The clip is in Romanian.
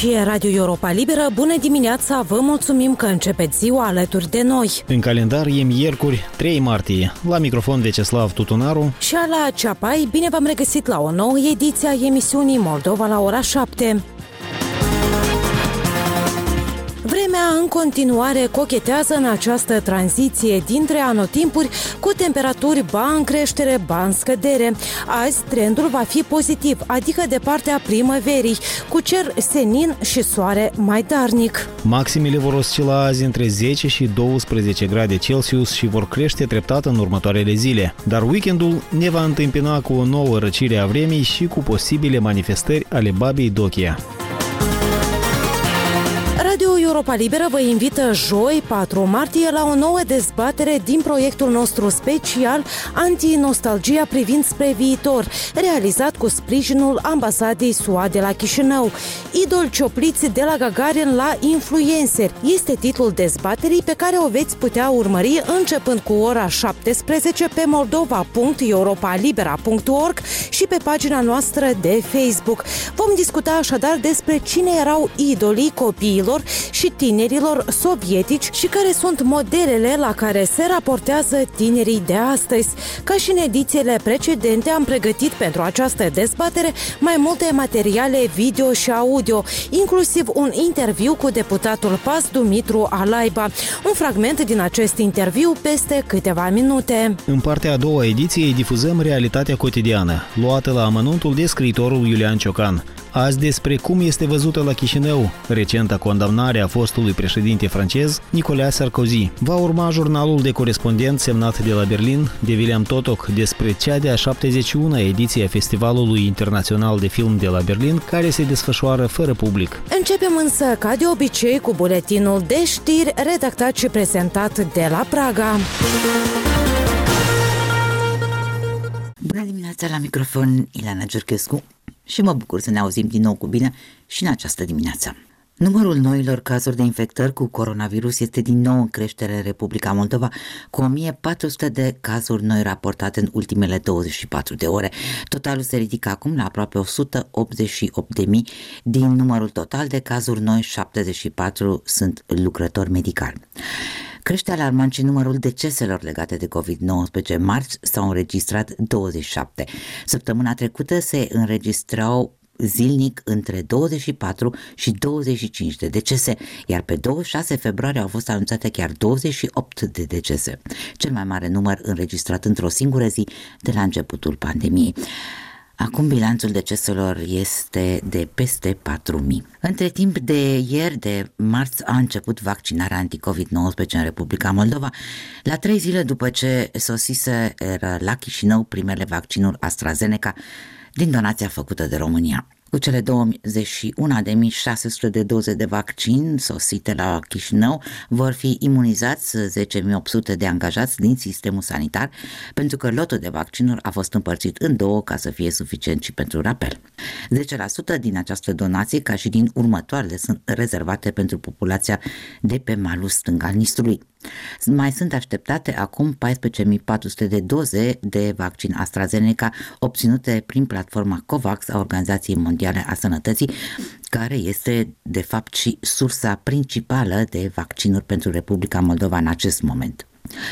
Aici e Radio Europa Liberă. Bună dimineața, vă mulțumim că începeți ziua alături de noi. În calendar e miercuri, 3 martie. La microfon Veceslav Tutunaru și Ala Ceapai, bine v-am regăsit la o nouă ediție a emisiunii Moldova la ora 7. Vremea în continuare cochetează în această tranziție dintre anotimpuri cu temperaturi ba în creștere, ba în scădere. Azi trendul va fi pozitiv, adică de partea primăverii, cu cer senin și soare mai darnic. Maximele vor oscila azi între 10 și 12 grade Celsius și vor crește treptat în următoarele zile. Dar weekendul ne va întâmpina cu o nouă răcire a vremii și cu posibile manifestări ale babei Dochia. Radio Europa Liberă vă invită joi, 4 martie, la o nouă dezbatere din proiectul nostru special Anti-nostalgia privind spre viitor, realizat cu sprijinul Ambasadei SUA de la Chișinău. Idol ciopliți de la Gagarin la influenceri este titlul dezbaterii pe care o veți putea urmări începând cu ora 17 pe moldova.europalibera.org și pe pagina noastră de Facebook. Vom discuta așadar despre cine erau idolii copiilor și tinerilor sovietici și care sunt modelele la care se raportează tinerii de astăzi. Ca și în edițiile precedente, am pregătit pentru această dezbatere mai multe materiale video și audio, inclusiv un interviu cu deputatul PAS Dumitru Alaiba. Un fragment din acest interviu peste câteva minute. În partea a doua ediției difuzăm realitatea cotidiană, luată la amănuntul de scriitorul Iulian Ciocan. Azi despre cum este văzută la Chișinău recenta condamnare a fostului președinte francez Nicolas Sarkozy. Va urma jurnalul de corespondent semnat de la Berlin de William Totok despre cea de-a 71-a ediție a Festivalului Internațional de Film de la Berlin, care se desfășoară fără public. Începem însă, ca de obicei, cu buletinul de știri redactat și prezentat de la Praga. Bună dimineața, la microfon Ileana Giurchescu și mă bucur să ne auzim din nou cu bine și în această dimineață. Numărul noilor cazuri de infectări cu coronavirus este din nou în creștere în Republica Moldova, cu 1400 de cazuri noi raportate în ultimele 24 de ore. Totalul se ridică acum la aproape 188.000. Din numărul total de cazuri noi, 74 sunt lucrători medicali. Crește alarmant și numărul deceselor legate de COVID-19. Marți s-au înregistrat 27. Săptămâna trecută se înregistrau zilnic între 24 și 25 de decese, iar pe 26 februarie au fost anunțate chiar 28 de decese, cel mai mare număr înregistrat într-o singură zi de la începutul pandemiei. Acum bilanțul deceselor este de peste 4.000. Între timp de ieri, de marți, a început vaccinarea anti-COVID-19 în Republica Moldova, la 3 zile după ce sosise la Chișinău primele vaccinuri AstraZeneca din donația făcută de România. Cu cele 21.600 de doze de vaccin sosite la Chișinău, vor fi imunizați 10.800 de angajați din sistemul sanitar, pentru că lotul de vaccinuri a fost împărțit în două ca să fie suficient și pentru rapel. 10% din această donație, ca și din următoarele, sunt rezervate pentru populația de pe malul stâng al Nistrului. Mai sunt așteptate acum 14.400 de doze de vaccin AstraZeneca obținute prin platforma COVAX a Organizației Mondiale a Sănătății, care este de fapt și sursa principală de vaccinuri pentru Republica Moldova în acest moment.